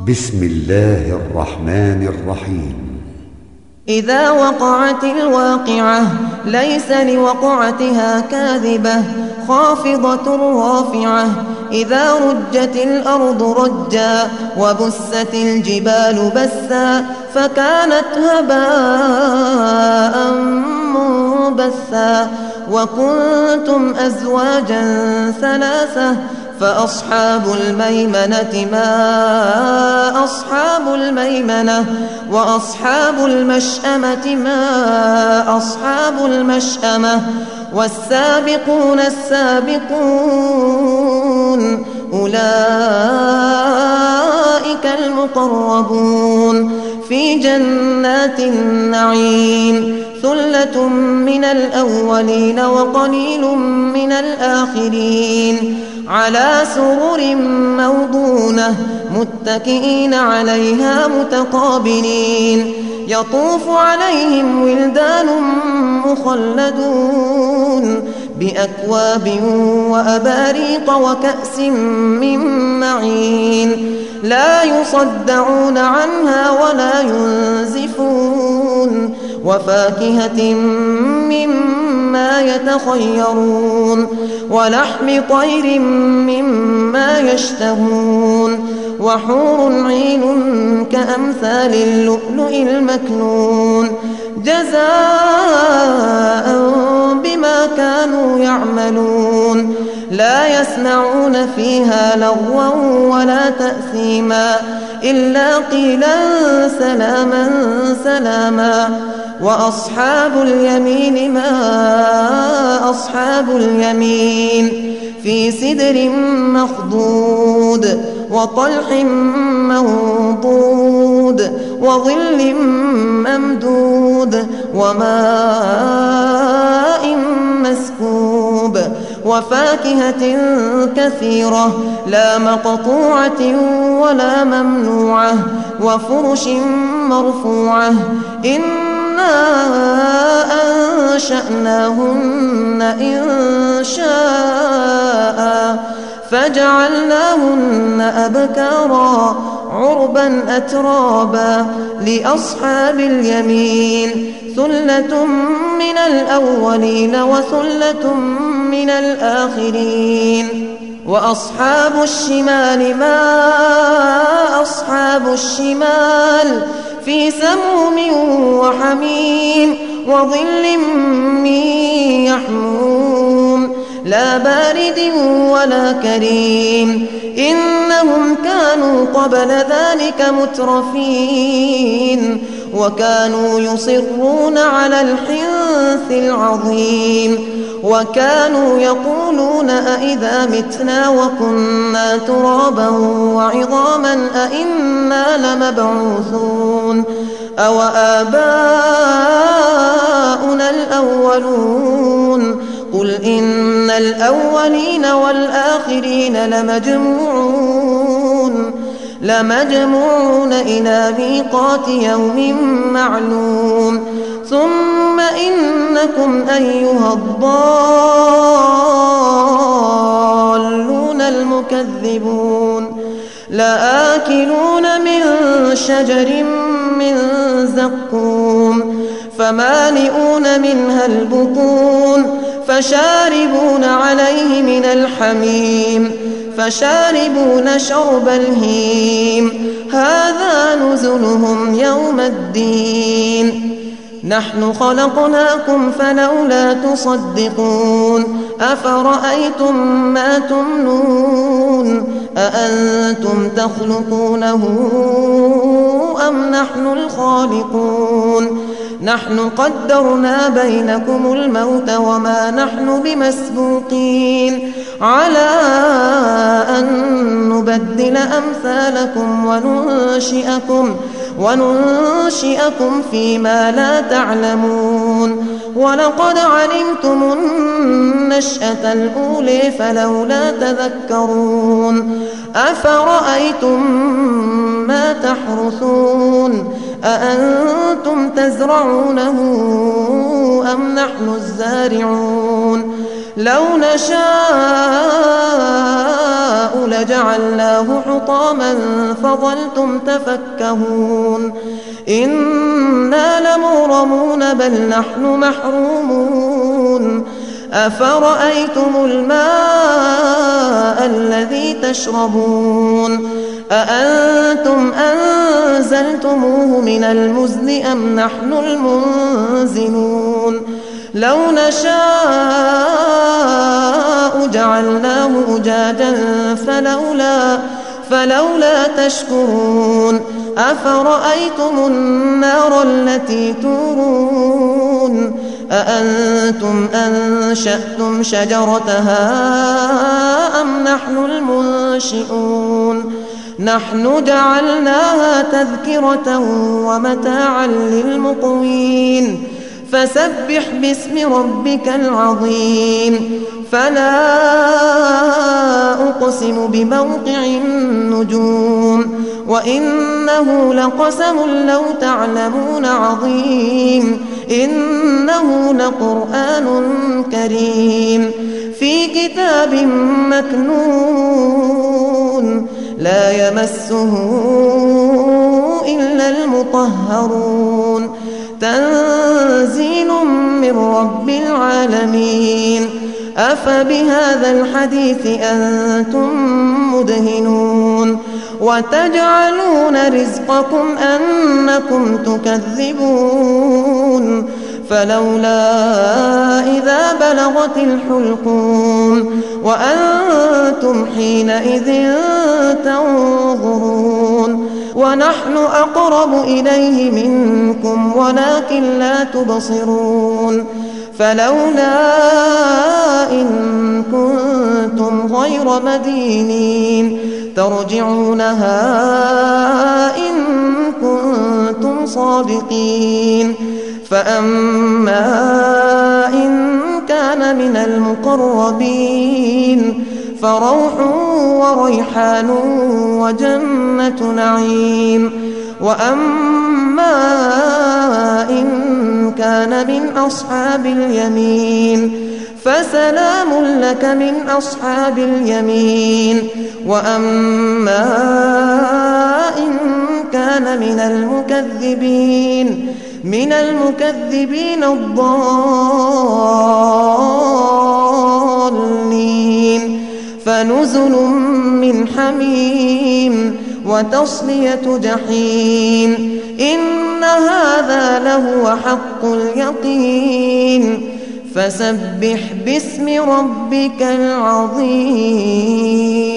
بسم الله الرحمن الرحيم. إذا وقعت الواقعة ليس لوقعتها كاذبة خافضة رافعة. إذا رجت الأرض رجا وبست الجبال بسا فكانت هباء منبثا. وكنتم أزواجا ثلاثة فأصحاب الميمنة ما أصحاب الميمنة وأصحاب المشأمة ما أصحاب المشأمة. والسابقون السابقون أولئك المقربون في جنات النعيم. ثلة من الأولين وقليل من الآخرين على سرر موضونة متكئين عليها متقابلين. يطوف عليهم ولدان مخلدون بأكواب وأباريق وكأس من معين لا يصدعون عنها ولا ينزفون. وفاكهة مما يتخيرون ولحم طير مما يشتهون. وحور عين كأمثال اللؤلؤ المكنون جزاء بما كانوا يعملون. لا يسمعون فيها لغوا ولا تأثيما إلا قيلا سلاما سلاما. وأصحاب اليمين ما أصحاب اليمين في سدر مخضود وطلح منضود وظل ممدود وماء مسكوب. وفاكهة كثيرة لا مقطوعة ولا ممنوعة وفرش مرفوعة. إنا أنشأناهن إنشاء فجعلناهن أبكارا عربا أترابا لأصحاب اليمين. ثلة من الأولين وثلة من الآخرين. وأصحاب الشمال ما أصحاب الشمال في سموم وحميم وظل من يحموم لا بارد ولا كريم. إنهم كانوا قبل ذلك مترفين وكانوا يصرون على الحنث العظيم. وكانوا يقولون أئذا متنا وكنا ترابا وعظاما أئنا لمبعوثون أو آباؤنا الأولون. قل إن الأولين والآخرين لمجموعون إلى ميقات يوم معلوم. ثم إنكم أيها الضالون المكذبون لآكلون من شجر من زقوم فمالئون منها البطون فشاربون عليه من الحميم فشاربون شرب الهيم. هذا نزلهم يوم الدين. نحن خلقناكم فلولا تصدقون. أفرأيتم ما تمنون أأنتم تخلقونه أم نحن الخالقون. نحن قدرنا بينكم الموت وما نحن بمسبوقين على أن نبدل أمثالكم وننشئكم فيما لا تعلمون. ولقد علمتم النشأة الأولى فلولا تذكرون. أفرأيتم ما تحرثون أأنتم تزرعونه أم نحن الزارعون. لو نشاء لجعلناه حطاما فظلتم تفكهون إنا لمغرمون بل نحن محرومون أفرأيتم الماء الذي تشربون أأنتم أنزلتموه من المزن أم نحن المنزلون لو نشاء جعلناه أجاجا فلولا تشكرون أفرأيتم النار التي تورون أأنتم أنشأتم شجرتها أم نحن المنشئون نحن جعلناها تذكرة ومتاعا للمقوين فسبح باسم ربك العظيم فلا أقسم بموقع النجوم وإنه لقسم لو تعلمون عظيم إنه لقرآن كريم في كتاب مكنون لا يمسه إلا المطهرون تنزيل من رب العالمين أفبهذا الحديث أنتم مدهنون وتجعلون رزقكم أنكم تكذبون فلولا إذا بلغت الحلقوم وأنتم حينئذ تنظرون ونحن أقرب إليه منكم ولكن لا تبصرون فلولا إن كنتم غير مدينين ترجعونها إن كنتم صادقين فأما إن كان من المقربين فروح وريحان وجنة نعيم وأما إن كان من أصحاب اليمين فسلام لك من أصحاب اليمين وأما إن كان من المكذبين الضالين فنزل من حميم وتصلية جحيم إن هذا لهو حق اليقين فسبح باسم ربك العظيم